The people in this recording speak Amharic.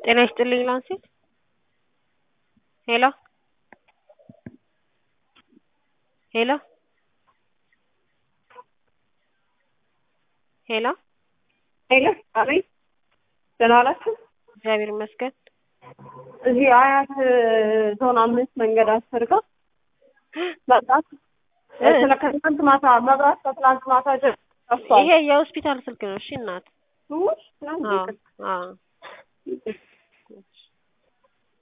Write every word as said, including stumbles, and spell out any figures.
ጤና ይስጥልኝ ላንሴት ሄሎ ሄሎ ሄሎ ሄሎ አቤት ደህና ዋላችሁ? እግዚአብሔር ይመስገን። እዚህ አያት ዞን አምስት መንገድ አስር ጋር መብራት ስለ ከትናንት ማታ መብራት ከትናንት ማታ ጀምሮ ጠፍቷል። ይሄ የሆስፒታል ስልክ ነው። እሺ እናት ውይ አዎ አዎ